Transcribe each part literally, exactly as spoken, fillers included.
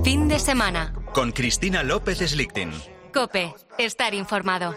Fin de semana. Con Cristina López Slichting. COPE. Estar informado.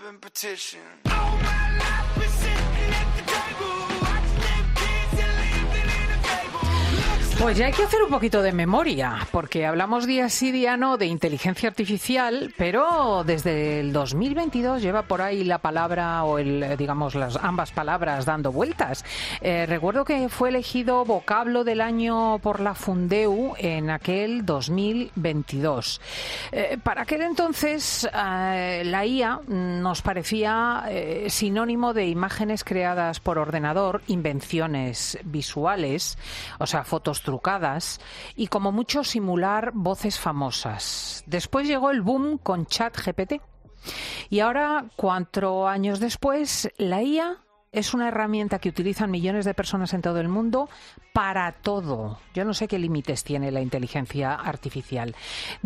Pues ya hay que hacer un poquito de memoria, porque hablamos día sí, día no de inteligencia artificial, pero desde el dos mil veintidós lleva por ahí la palabra, o el, digamos, las ambas palabras dando vueltas. Eh, recuerdo que fue elegido vocablo del año por la Fundeu en aquel dos mil veintidós. Eh, para aquel entonces, eh, la I A nos parecía eh, sinónimo de imágenes creadas por ordenador, invenciones visuales, o sea, fotos trucadas y como mucho simular voces famosas. Después llegó el boom con ChatGPT y ahora, cuatro años después, la I A es una herramienta que utilizan millones de personas en todo el mundo para todo. Yo no sé qué límites tiene la inteligencia artificial.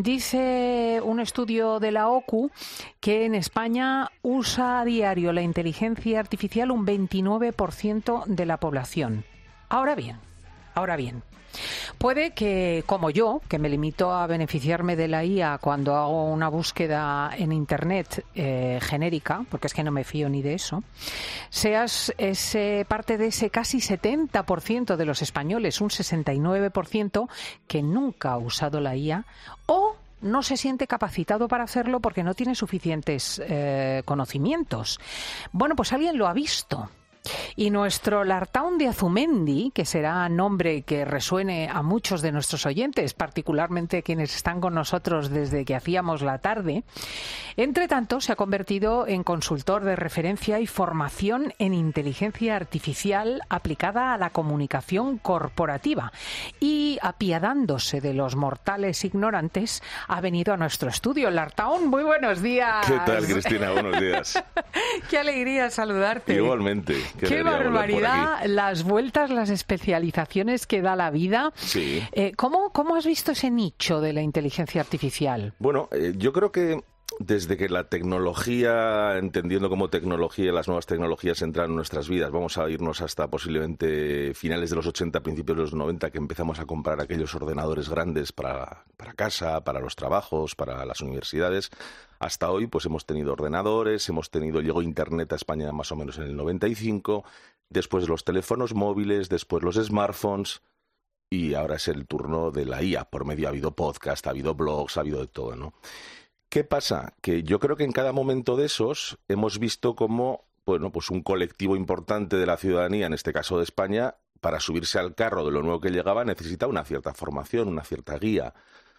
Dice un estudio de la O C U que en España usa a diario la inteligencia artificial un veintinueve por ciento de la población. Ahora bien, ahora bien, puede que, como yo, que me limito a beneficiarme de la I A cuando hago una búsqueda en Internet eh, genérica, porque es que no me fío ni de eso, seas ese, parte de ese casi setenta por ciento de los españoles, un sesenta y nueve por ciento, que nunca ha usado la I A o no se siente capacitado para hacerlo porque no tiene suficientes eh, conocimientos. Bueno, pues alguien lo ha visto. Y nuestro Lartaun de Azumendi, que será nombre que resuene a muchos de nuestros oyentes, particularmente quienes están con nosotros desde que hacíamos la tarde, entre tanto se ha convertido en consultor de referencia y formación en inteligencia artificial aplicada a la comunicación corporativa. Y apiadándose de los mortales ignorantes, ha venido a nuestro estudio. Lartaun, muy buenos días. ¿Qué tal, Cristina? Buenos días. Qué alegría saludarte. Igualmente. Qué, Qué barbaridad, las vueltas, las especializaciones que da la vida. Sí. Eh, ¿cómo, ¿Cómo has visto ese nicho de la inteligencia artificial? Bueno, eh, yo creo que desde que la tecnología, entendiendo como tecnología, las nuevas tecnologías entran en nuestras vidas, vamos a irnos hasta posiblemente finales de los ochenta, principios de los noventa, que empezamos a comprar aquellos ordenadores grandes para, para casa, para los trabajos, para las universidades. Hasta hoy pues hemos tenido ordenadores, hemos tenido, llegó Internet a España más o menos en el noventa y cinco, después los teléfonos móviles, después los smartphones y ahora es el turno de la I A. Por medio ha habido podcast, ha habido blogs, ha habido de todo, ¿no? ¿Qué pasa? Que yo creo que en cada momento de esos hemos visto como, bueno, pues un colectivo importante de la ciudadanía, en este caso de España, para subirse al carro de lo nuevo que llegaba necesita una cierta formación, una cierta guía.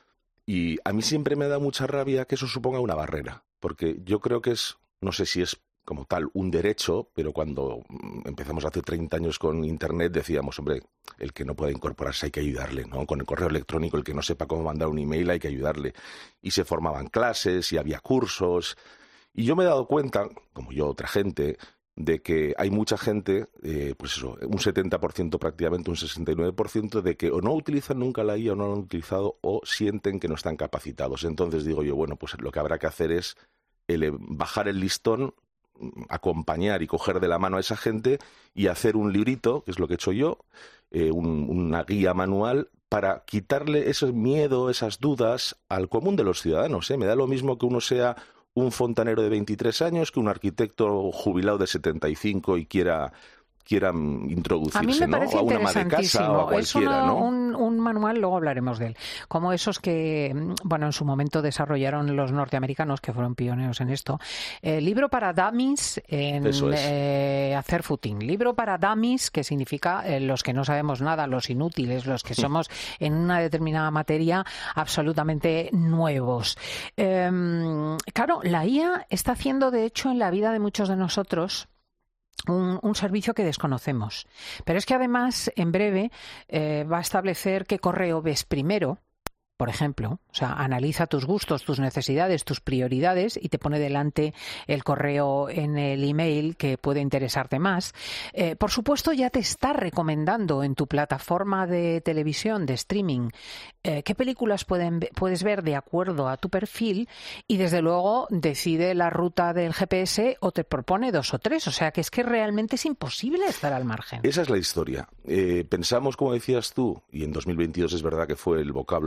Y a mí siempre me da mucha rabia que eso suponga una barrera, porque yo creo que es, no sé si es como tal un derecho, pero cuando empezamos hace treinta años con Internet decíamos, hombre, el que no pueda incorporarse hay que ayudarle, ¿no? Con el correo electrónico, el que no sepa cómo mandar un email hay que ayudarle. Y se formaban clases y había cursos. Y yo me he dado cuenta, como yo otra gente, de que hay mucha gente, eh, pues eso, un setenta por ciento prácticamente, un sesenta y nueve por ciento, de que o no utilizan nunca la I A o no la han utilizado o sienten que no están capacitados. Entonces digo yo, bueno, pues lo que habrá que hacer es ele- bajar el listón, acompañar y coger de la mano a esa gente y hacer un librito, que es lo que he hecho yo, eh, un, una guía manual para quitarle ese miedo, esas dudas al común de los ciudadanos, ¿eh? Me da lo mismo que uno sea un fontanero de veintitrés años que un arquitecto jubilado de setenta y cinco y quiera quieran introducirse, a mí me ¿no? parece A una ama de casa o a es cualquiera, uno, ¿no? un, un manual, luego hablaremos de él, como esos que, bueno, en su momento desarrollaron los norteamericanos, que fueron pioneros en esto. Eh, libro para dummies en es. eh, hacer footing. Libro para dummies, que significa eh, los que no sabemos nada, los inútiles, los que somos en una determinada materia absolutamente nuevos. Eh, claro, la I A está haciendo, de hecho, en la vida de muchos de nosotros Un, un servicio que desconocemos. Pero es que además, en breve, eh, va a establecer qué correo ves primero, por ejemplo. O sea, analiza tus gustos, tus necesidades, tus prioridades y te pone delante el correo en el email que puede interesarte más. Eh, por supuesto, ya te está recomendando en tu plataforma de televisión, de streaming, eh, qué películas pueden, puedes ver de acuerdo a tu perfil y, desde luego, decide la ruta del G P S o te propone dos o tres. O sea, que es que realmente es imposible estar al margen. Esa es la historia. Eh, pensamos, como decías tú, y en dos mil veintidós es verdad que fue el vocablo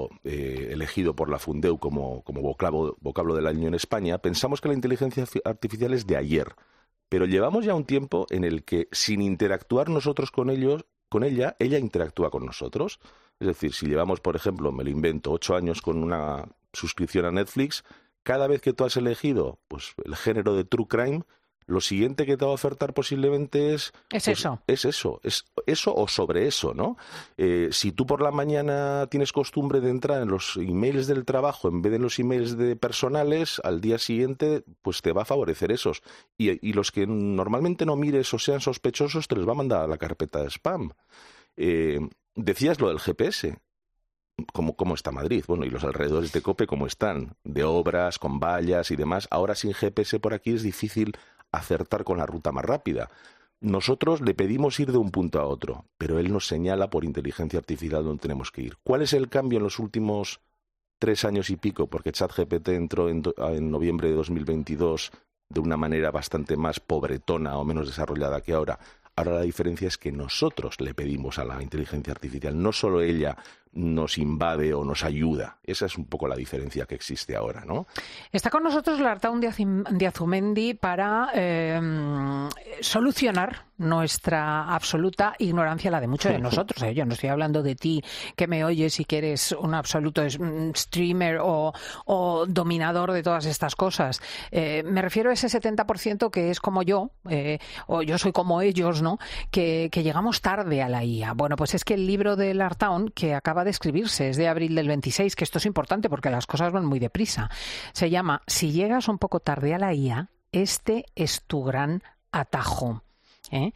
sido eh, elegido por la Fundeu como, como vocablo, vocablo del año en España, pensamos que la inteligencia artificial es de ayer. Pero llevamos ya un tiempo en el que, sin interactuar nosotros con ellos, con ella, ella interactúa con nosotros. Es decir, si llevamos, por ejemplo, me lo invento, ocho años con una suscripción a Netflix, cada vez que tú has elegido pues el género de True Crime, lo siguiente que te va a ofertar posiblemente es... Es pues, eso. Es eso, es eso o sobre eso, ¿no? Eh, si tú por la mañana tienes costumbre de entrar en los emails del trabajo en vez de en los emails de personales, al día siguiente pues te va a favorecer esos. Y, y los que normalmente no mires o sean sospechosos te los va a mandar a la carpeta de spam. Eh, decías lo del G P S. ¿Cómo, ¿Cómo está Madrid? Bueno, y los alrededores de COPE, ¿cómo están? De obras, con vallas y demás. Ahora sin G P S por aquí es difícil acertar con la ruta más rápida. Nosotros le pedimos ir de un punto a otro, pero él nos señala por inteligencia artificial dónde tenemos que ir. ¿Cuál es el cambio en los últimos tres años y pico? Porque ChatGPT entró en, en noviembre de dos mil veintidós de una manera bastante más pobretona o menos desarrollada que ahora. Ahora la diferencia es que nosotros le pedimos a la inteligencia artificial, no solo ella nos invade o nos ayuda. Esa es un poco la diferencia que existe ahora, ¿no? Está con nosotros Lartaun de Azumendi para eh, solucionar nuestra absoluta ignorancia, la de muchos de nosotros. ¿eh? Yo no estoy hablando de ti que me oyes y que eres un absoluto streamer o, o dominador de todas estas cosas. Eh, me refiero a ese setenta por ciento que es como yo, eh, o yo soy como ellos, ¿no? Que, que llegamos tarde a la I A. Bueno, pues es que el libro de Lartaun, que acaba de escribirse, es de abril del veintiséis, que esto es importante porque las cosas van muy deprisa. Se llama Si llegas un poco tarde a la I A, este es tu gran atajo. ¿Eh?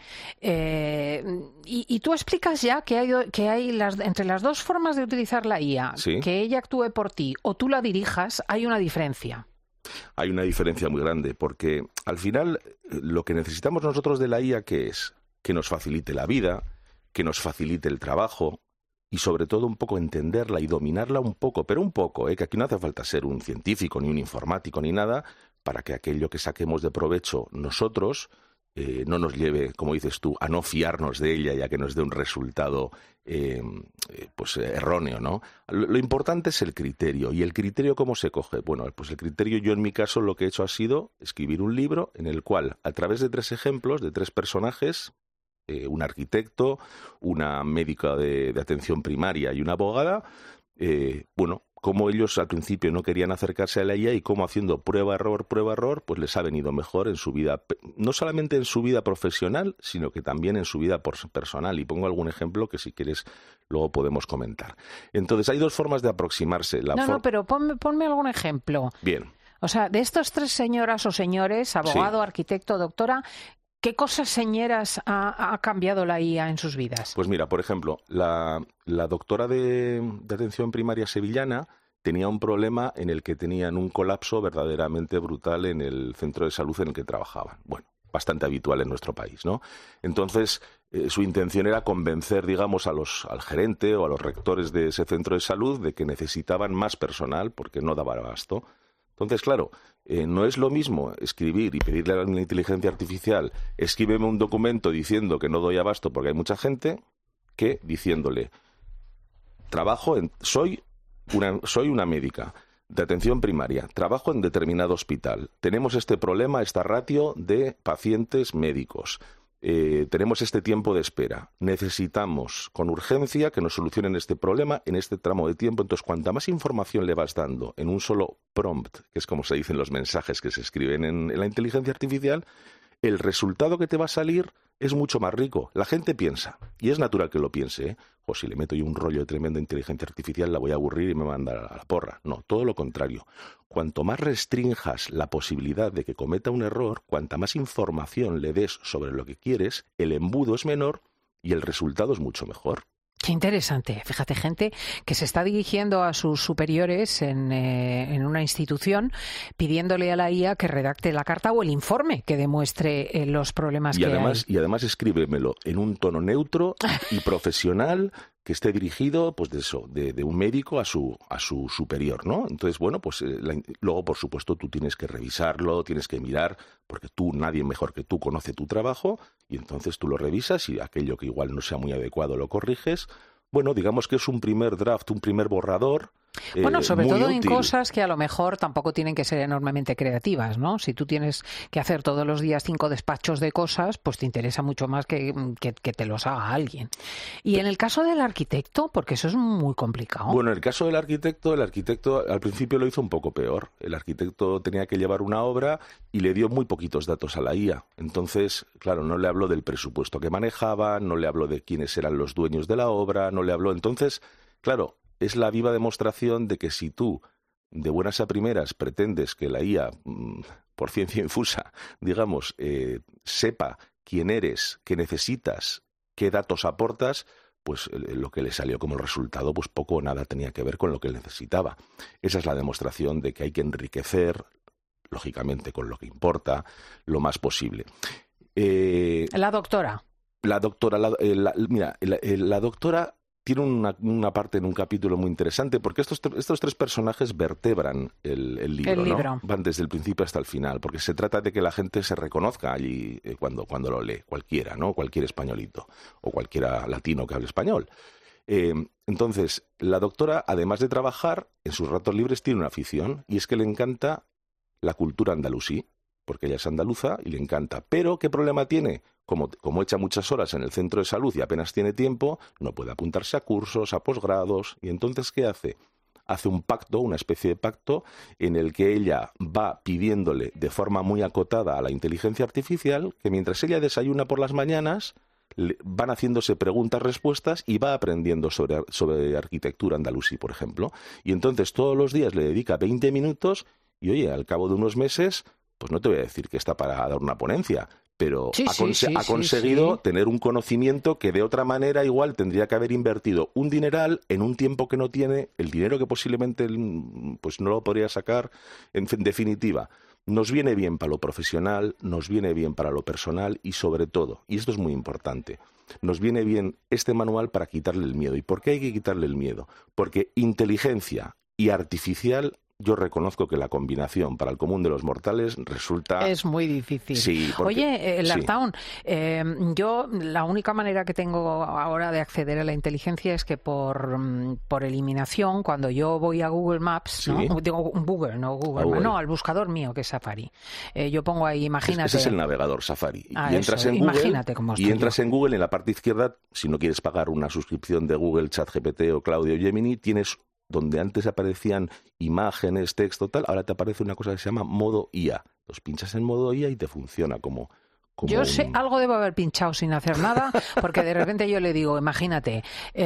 Eh, y, y tú explicas ya que hay, que hay las, entre las dos formas de utilizar la I A, ¿sí? Que ella actúe por ti o tú la dirijas, hay una diferencia. Hay una diferencia muy grande, porque al final lo que necesitamos nosotros de la I A, ¿qué es? Que nos facilite la vida, que nos facilite el trabajo y sobre todo un poco entenderla y dominarla un poco, pero un poco, ¿eh? Que aquí no hace falta ser un científico, ni un informático, ni nada, para que aquello que saquemos de provecho nosotros eh, no nos lleve, como dices tú, a no fiarnos de ella y a que nos dé un resultado eh, pues erróneo, ¿no? Lo, lo importante es el criterio. ¿Y el criterio cómo se coge? Bueno, pues el criterio, yo en mi caso lo que he hecho ha sido escribir un libro en el cual, a través de tres ejemplos, de tres personajes, eh, un arquitecto, una médica de, de atención primaria y una abogada, eh, bueno, cómo ellos al principio no querían acercarse a la I A y cómo haciendo prueba-error, prueba-error, pues les ha venido mejor en su vida, no solamente en su vida profesional, sino que también en su vida personal. Y pongo algún ejemplo que si quieres luego podemos comentar. Entonces, hay dos formas de aproximarse. La no, for- no, pero ponme, ponme algún ejemplo. Bien. O sea, de estos tres señoras o señores, abogado, Sí. arquitecto, doctora, ¿qué cosas señeras ha, ha cambiado la I A en sus vidas? Pues mira, por ejemplo, la, la doctora de, de atención primaria sevillana tenía un problema en el que tenían un colapso verdaderamente brutal en el centro de salud en el que trabajaban. Bueno, bastante habitual en nuestro país, ¿no? Entonces, eh, su intención era convencer, digamos, a los, al gerente o a los rectores de ese centro de salud de que necesitaban más personal porque no daba abasto. Entonces, claro, eh, no es lo mismo escribir y pedirle a la inteligencia artificial, escríbeme un documento diciendo que no doy abasto porque hay mucha gente, que diciéndole, trabajo en, soy una, soy una médica de atención primaria, trabajo en determinado hospital, tenemos este problema, esta ratio de pacientes médicos. Eh, tenemos este tiempo de espera. Necesitamos con urgencia que nos solucionen este problema en este tramo de tiempo. Entonces, cuanta más información le vas dando en un solo prompt, que es como se dicen los mensajes que se escriben en, en la inteligencia artificial, el resultado que te va a salir es mucho más rico. La gente piensa, y es natural que lo piense, ¿eh? O si le meto yo un rollo de tremenda inteligencia artificial, la voy a aburrir y me va a mandar a la porra. No, todo lo contrario. Cuanto más restrinjas la posibilidad de que cometa un error, cuanta más información le des sobre lo que quieres, el embudo es menor y el resultado es mucho mejor. Qué interesante. Fíjate, gente que se está dirigiendo a sus superiores en, eh, en una institución pidiéndole a la I A que redacte la carta o el informe que demuestre eh, los problemas y que además, hay. Y además escríbemelo en un tono neutro y profesional que esté dirigido, pues de eso, de, de un médico a su a su superior, ¿no? Entonces, bueno, pues eh, la, luego, por supuesto, tú tienes que revisarlo, tienes que mirar, porque tú, nadie mejor que tú conoce tu trabajo, y entonces tú lo revisas y aquello que igual no sea muy adecuado lo corriges. Bueno, digamos que es un primer draft, un primer borrador Bueno, eh, sobre muy todo útil. en cosas que a lo mejor tampoco tienen que ser enormemente creativas, ¿no? Si tú tienes que hacer todos los días cinco despachos de cosas, pues te interesa mucho más que, que, que te los haga alguien. Y en el caso del arquitecto, porque eso es muy complicado. Bueno, en el caso del arquitecto, el arquitecto al principio lo hizo un poco peor. El arquitecto tenía que llevar una obra y le dio muy poquitos datos a la I A. Entonces, claro, no le habló del presupuesto que manejaba, no le habló de quiénes eran los dueños de la obra, no le habló. Entonces, claro, es la viva demostración de que si tú, de buenas a primeras, pretendes que la I A, por ciencia infusa, digamos, eh, sepa quién eres, qué necesitas, qué datos aportas, pues eh, lo que le salió como resultado, pues poco o nada tenía que ver con lo que él necesitaba. Esa es la demostración de que hay que enriquecer, lógicamente, con lo que importa, lo más posible. Eh, la doctora. La doctora, la, eh, la, mira, la, eh, la doctora tiene una, una parte en un capítulo muy interesante porque estos, estos tres personajes vertebran el, el libro, el libro. ¿no? Van desde el principio hasta el final, porque se trata de que la gente se reconozca allí eh, cuando, cuando lo lee, cualquiera, ¿no? Cualquier españolito o cualquiera latino que hable español. Eh, entonces, la doctora, además de trabajar, en sus ratos libres tiene una afición y es que le encanta la cultura andalusí, porque ella es andaluza y le encanta. Pero, ¿qué problema tiene? Como, como echa muchas horas en el centro de salud y apenas tiene tiempo, no puede apuntarse a cursos, a posgrados. ¿Y entonces qué hace? Hace un pacto, una especie de pacto, en el que ella va pidiéndole de forma muy acotada a la inteligencia artificial que mientras ella desayuna por las mañanas, le, van haciéndose preguntas-respuestas y va aprendiendo sobre, sobre arquitectura andalusí, por ejemplo. Y entonces todos los días le dedica veinte minutos y, oye, al cabo de unos meses, pues no te voy a decir que está para dar una ponencia, pero sí, ha, sí, sí, ha conseguido sí, sí. tener un conocimiento que de otra manera igual tendría que haber invertido un dineral en un tiempo que no tiene, el dinero que posiblemente pues no lo podría sacar. En definitiva, nos viene bien para lo profesional, nos viene bien para lo personal y sobre todo, y esto es muy importante, nos viene bien este manual para quitarle el miedo. ¿Y por qué hay que quitarle el miedo? Porque inteligencia y artificial, yo reconozco que la combinación para el común de los mortales resulta... Es muy difícil. Sí, porque... Oye, eh, Lartaun, sí. eh, yo la única manera que tengo ahora de acceder a la inteligencia es que por, por eliminación, cuando yo voy a Google Maps, sí. ¿no? Digo Google, no Google, Google, no, al buscador mío que es Safari. Eh, yo pongo ahí, imagínate... Ese es el navegador Safari. Ah, y entras eso, en Google, imagínate cómo estoy y entras yo. en Google, en la parte izquierda, si no quieres pagar una suscripción de Google, ChatGPT o Claudio Gemini, tienes... donde antes aparecían imágenes, texto, tal, ahora te aparece una cosa que se llama modo I A. Los pinchas en modo I A y te funciona como... como yo un... sé, algo debo haber pinchado sin hacer nada, porque de repente yo le digo, imagínate,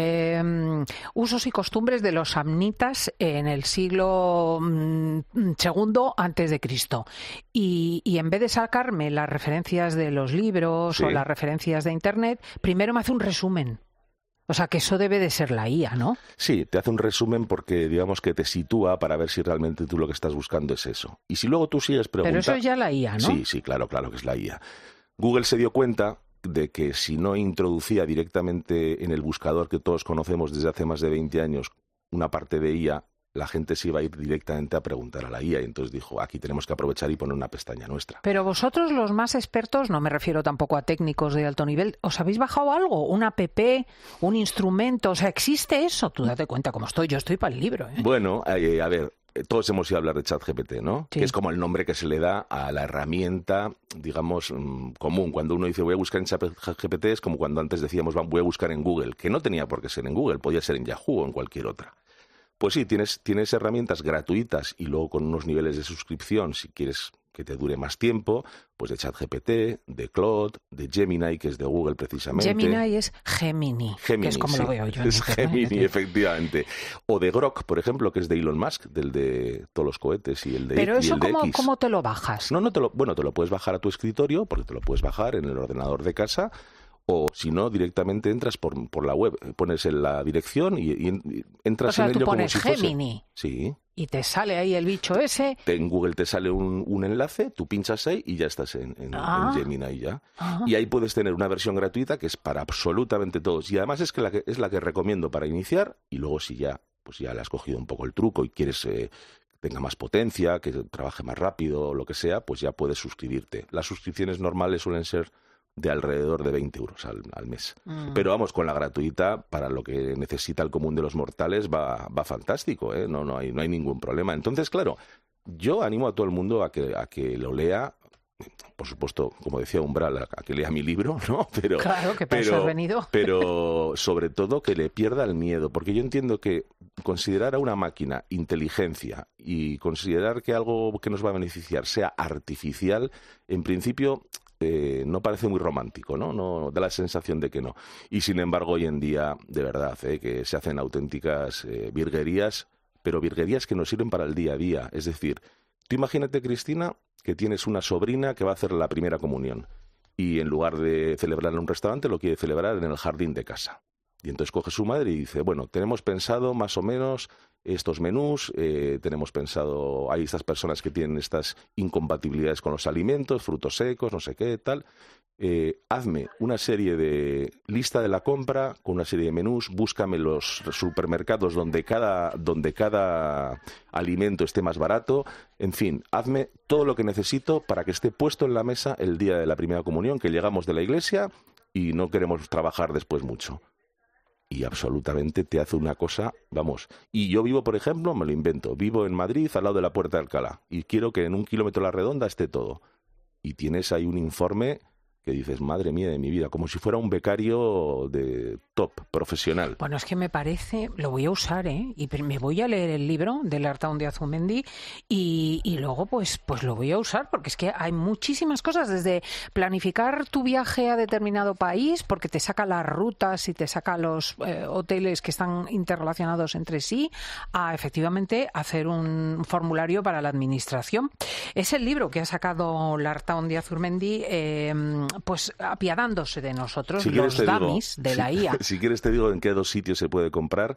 eh, usos y costumbres de los samnitas en el siglo mm, segundo antes de Cristo. Y, y en vez de sacarme las referencias de los libros sí. o las referencias de Internet, primero me hace un resumen. O sea, que eso debe de ser la I A, ¿no? Sí, te hace un resumen porque digamos que te sitúa para ver si realmente tú lo que estás buscando es eso. Y si luego tú sigues preguntando... Pero eso es ya la I A, ¿no? Sí, sí, claro, claro que es la I A. Google se dio cuenta de que si no introducía directamente en el buscador que todos conocemos desde hace más de veinte años una parte de I A, la gente se iba a ir directamente a preguntar a la I A y entonces dijo, aquí tenemos que aprovechar y poner una pestaña nuestra. Pero vosotros, los más expertos, no me refiero tampoco a técnicos de alto nivel, ¿os habéis bajado algo? ¿Un app? ¿Un instrumento? O sea, ¿existe eso? Tú date cuenta cómo estoy, yo estoy para el libro, ¿eh? Bueno, eh, a ver, todos hemos ido a hablar de ChatGPT, ¿no? Sí. Que es como el nombre que se le da a la herramienta, digamos, mmm, común. Cuando uno dice voy a buscar en ChatGPT es como cuando antes decíamos voy a buscar en Google, que no tenía por qué ser en Google, podía ser en Yahoo o en cualquier otra. Pues sí, tienes, tienes herramientas gratuitas y luego con unos niveles de suscripción, si quieres que te dure más tiempo, pues de ChatGPT, de Claude, de Gemini, que es de Google precisamente. Gemini es Gemini, Gemini que es como sí, lo veo yo. Es en Gemini, efectivamente. O de Grok, por ejemplo, que es de Elon Musk, del de todos los cohetes y el de Pero y eso, el de ¿cómo, X. ¿cómo te lo bajas? No, no te lo, bueno, te lo puedes bajar a tu escritorio, porque te lo puedes bajar en el ordenador de casa, o si no, directamente entras por, por la web, pones en la dirección y, y, y entras o sea, en ello tú pones como si Gemini fuese... Sí. Y te sale ahí el bicho ese. En Google te sale un, un enlace, tú pinchas ahí y ya estás en, en, ah. en Gemini ya. Ah. Y ahí puedes tener una versión gratuita que es para absolutamente todos. Y además es que la que, es la que recomiendo para iniciar y luego si ya, pues ya le has cogido un poco el truco y quieres... Eh, que tenga más potencia, que trabaje más rápido o lo que sea, pues ya puedes suscribirte. Las suscripciones normales suelen ser de alrededor de veinte euros al, al mes. Mm. Pero vamos, con la gratuita, para lo que necesita el común de los mortales, va, va fantástico, ¿eh? No, no hay, no hay ningún problema. Entonces, claro, yo animo a todo el mundo a que, a que lo lea. Por supuesto, como decía Umbral, a que lea mi libro, ¿no? Pero, claro, que para pero, eso has venido. pero sobre todo que le pierda el miedo, porque yo entiendo que considerar a una máquina inteligencia y considerar que algo que nos va a beneficiar sea artificial, en principio eh, no parece muy romántico, ¿no? No da la sensación de que no. Y sin embargo, hoy en día, de verdad, eh, que se hacen auténticas eh, virguerías, pero virguerías que nos sirven para el día a día. Es decir, tú imagínate, Cristina, que tienes una sobrina que va a hacer la primera comunión y en lugar de celebrar en un restaurante lo quiere celebrar en el jardín de casa. Y entonces coge su madre y dice, bueno, tenemos pensado más o menos estos menús, eh, tenemos pensado, hay estas personas que tienen estas incompatibilidades con los alimentos, frutos secos, no sé qué, tal. Eh, hazme una serie de lista de la compra con una serie de menús, búscame los supermercados donde cada, donde cada alimento esté más barato, en fin, hazme todo lo que necesito para que esté puesto en la mesa el día de la primera comunión, que llegamos de la iglesia y no queremos trabajar después mucho. Y absolutamente te hace una cosa, vamos. Y yo vivo, por ejemplo, me lo invento, vivo en Madrid al lado de la Puerta de Alcalá y quiero que en un kilómetro a la redonda esté todo. Y tienes ahí un informe que dices, madre mía de mi vida, como si fuera un becario de top, profesional. Bueno, es que me parece, lo voy a usar, ¿eh? Y me voy a leer el libro del Artaón de Azumendi y, y luego pues, pues lo voy a usar, porque es que hay muchísimas cosas, desde planificar tu viaje a determinado país, porque te saca las rutas y te saca los eh, hoteles que están interrelacionados entre sí, a efectivamente hacer un formulario para la administración. Es el libro que ha sacado el Artaón de Azumendi, eh, pues apiadándose de nosotros, si los dummies de si, la I A. Si quieres te digo en qué dos sitios se puede comprar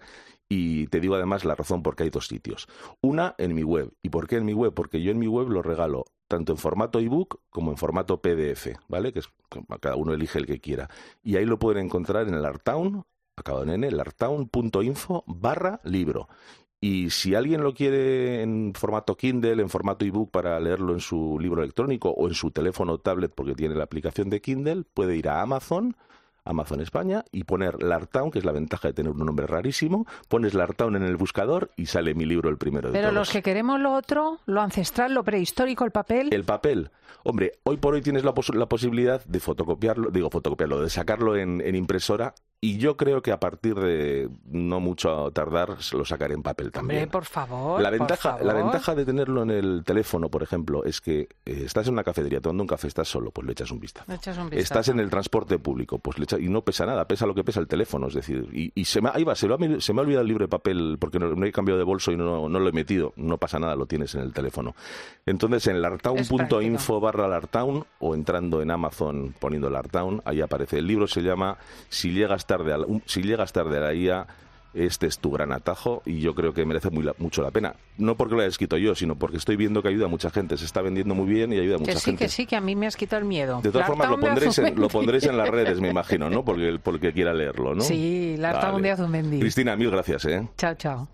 y te digo además la razón por qué hay dos sitios. Una, en mi web. ¿Y por qué en mi web? Porque yo en mi web lo regalo tanto en formato ebook como en formato P D F, ¿vale? Que es, cada uno elige el que quiera. Y ahí lo pueden encontrar en el Artaón, acabado en N, el artaón.info barra libro. Y si alguien lo quiere en formato Kindle, en formato ebook para leerlo en su libro electrónico o en su teléfono o tablet porque tiene la aplicación de Kindle, puede ir a Amazon, Amazon España, y poner Lartown, que es la ventaja de tener un nombre rarísimo, pones Lartown en el buscador y sale mi libro el primero de Pero todos. los que queremos lo otro, lo ancestral, lo prehistórico, el papel... El papel. Hombre, hoy por hoy tienes la, pos- la posibilidad de fotocopiarlo, digo fotocopiarlo, de sacarlo en, en impresora. Y yo creo que a partir de no mucho tardar lo sacaré en papel también. Hombre, por favor, La ventaja, por favor. la ventaja de tenerlo en el teléfono, por ejemplo, es que eh, estás en una cafetería tomando un café, estás solo, pues le echas un vistazo. Le echas un vistazo. Estás en el transporte público, pues le echas, y no pesa nada, pesa lo que pesa el teléfono, es decir, y, y se me, ahí va, se, lo ha, se me ha olvidado el libro de papel porque no, no he cambiado de bolso y no, no lo he metido, no pasa nada, lo tienes en el teléfono. Entonces en lartown.info barra lartown o entrando en Amazon poniendo Lartown, ahí aparece. El libro se llama Si llegas tarde a la, si llegas tarde a la I A, este es tu gran atajo y yo creo que merece muy la, mucho la pena. No porque lo haya escrito yo, sino porque estoy viendo que ayuda a mucha gente. Se está vendiendo muy bien y ayuda a mucha que sí, gente. Que sí, que a mí me has quitado el miedo. De todas Lartown formas, lo pondréis, en, lo pondréis en las redes, me Azumendi. imagino, ¿no? Porque el, porque quiera leerlo, ¿no? Sí, Lartown Vale. de Azumendi. Cristina, mil gracias, ¿eh? Chao, chao.